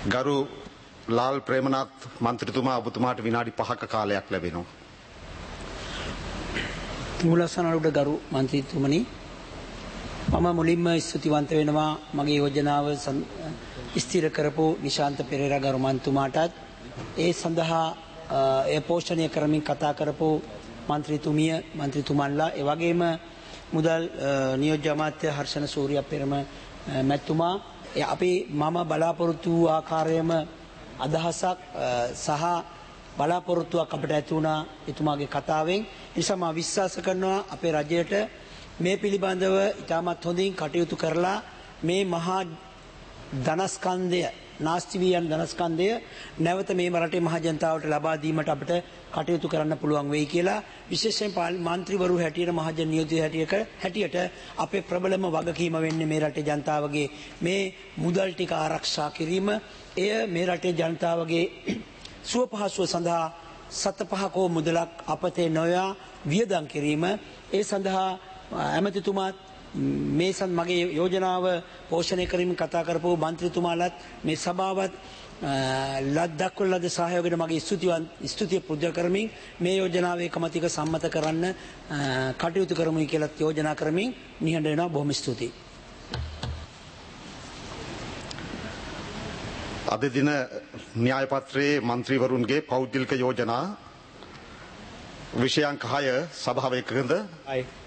ගරු ලාල් ප්‍රේමනාත් මන්ත්‍රීතුමා ඔබතුමාට විනාඩි 5ක කාලයක් ලැබෙනවා. මුලසනරුඩ ගරු මන්ත්‍රීතුමනි මම මුලින්ම ස්තුතිවන්ත වෙනවා මගේ යෝජනාව ස්ථිර කරපු නිශාන්ත පෙරේරා ගරු මන්ත්‍රීතුමාටත් ඒ සඳහා ඒ පෝෂණය කරමින් කතා කරපු මන්ත්‍රීතුමන්ලා ඒ වගේම මුදල් නියෝජ්‍ය අමාත්‍ය හර්ෂණ සූරිය පෙරම මැතිතුමා අපි මම බලාපොරොත්තු වූ ආකාරයේම අදහසක් සහ බලාපොරොත්තුවක් අපිට ඇති වුණා එතුමාගේ කතාවෙන්. ඒ නිසා මම විශ්වාස කරනවා අපේ රජයට මේ පිළිබඳව ඉතාමත් හොඳින් කටයුතු කරලා මේ මහා ධනස්කන්ධය නාස්ති වී යන ධනස්කන්ධය නැවත මේ රටේ මහ ජනතාවට ලබා දීමට අපිට කටයුතු කරන්න පුළුවන් වෙයි කියලා විශේෂයෙන් මන්ත්‍රීවරු හැටියට මහජන නියෝජ්‍ය හැටියට අපේ ප්‍රබලම වගකීම වෙන්නේ මේ රටේ ජනතාවගේ මේ මුදල් ටික ආරක්ෂා කිරීම. එය මේ රටේ ජනතාවගේ සුව පහසුව සඳහා 7-5 මුදලක් අපතේ නොයා වියදම් කිරීම. ඒ සඳහා ඇමතිතුමාත් මේ මගේ යෝජනාව පෝෂණය කරමින් කතා කරපු මන්ත්‍රීතුමාලත් මේ සභාවත් දක්වන ලද සහයෝගයට මගේ ස්තුතිය පුදල් කරමින් මේ යෝජනාව ඒකමතික සම්මත කරන්න කටයුතු කරමුයි කියලා යෝජනා කරමින් නිහඬ වෙනවා. බොහොම ස්තුතියි. අද දින න්‍යාය පත්‍රයේ මන්ත්‍රීවරුන්ගේ පෞද්ගලික යෝජනා විෂයාංක 6 සභාව එකඟද?